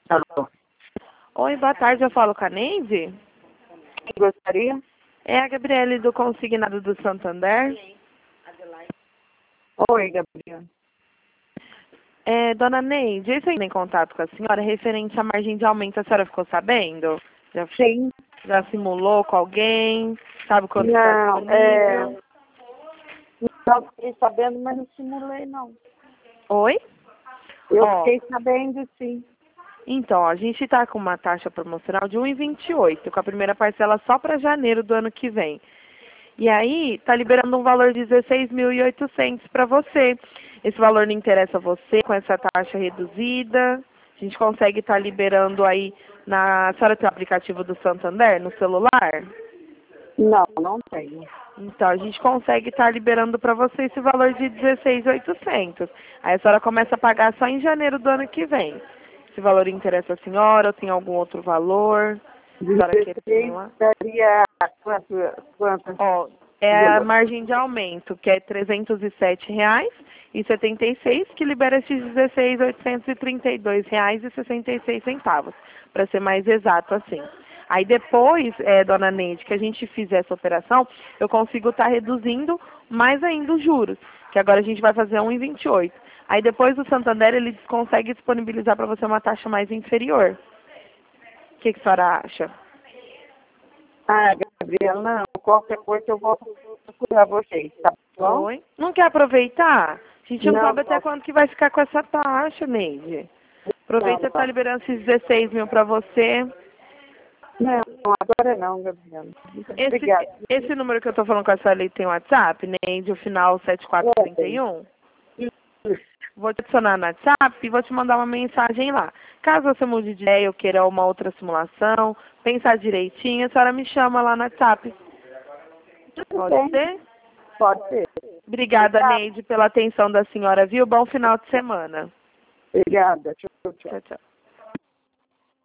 Alô, Oi, boa tarde, eu falo com a Neide? quem gostaria? É a Gabriele do Consignado do Santander. Oi, Gabriela. Dona Neide, eu ainda em contato com a senhora referente à margem de aumento, a senhora ficou sabendo? Sim. Já simulou com alguém? Sabe quanto está Não, disponível? não fiquei sabendo, mas não simulei, não. Oi? Eu Ó, fiquei sabendo, sim. então, a gente está com uma taxa promocional de 1,28, com a primeira parcela só para janeiro do ano que vem. E aí, está liberando um valor de 16.800 para você. Esse valor não interessa a você com essa taxa reduzida. A gente consegue estar liberando aí A senhora tem o aplicativo do Santander no celular? Não, não tenho. Então, a gente consegue estar liberando para você esse valor de 16.800. Aí a senhora começa a pagar só em janeiro do ano que vem. Esse valor interessa a senhora ou tem algum outro valor? A senhora quer 16 simular? daria quanto? Ó, é a margem de aumento, que é R$ 307,76, que libera esses R$ 16.832,66, para ser mais exato assim. Aí depois, dona Neide, que a gente fizer essa operação, eu consigo estar reduzindo mais ainda os juros, que agora a gente vai fazer 1,28. Aí depois o Santander, ele consegue disponibilizar para você uma taxa mais inferior. O que a senhora acha? Ah, Gabriela, não. Qualquer coisa eu vou procurar vocês, tá bom? Oi? Não quer aproveitar? A gente não Não, sabe até quanto que vai ficar com essa taxa, Neide. Aproveita e tá não. liberando esses 16 mil para você. Não, agora não, Gabriela. Esse, Obrigada. esse número que eu tô falando com a senhora ali tem WhatsApp, Neide, o final 7431? Vou te adicionar no WhatsApp e vou te mandar uma mensagem lá. Caso você mude de ideia ou queira uma outra simulação, pensar direitinho, a senhora me chama lá no WhatsApp. Tudo Pode bem, ser? pode ser. Obrigada, Obrigada. Neide, pela atenção da senhora, viu? Bom final de semana. Obrigada. Tchau, tchau. Tchau, tchau.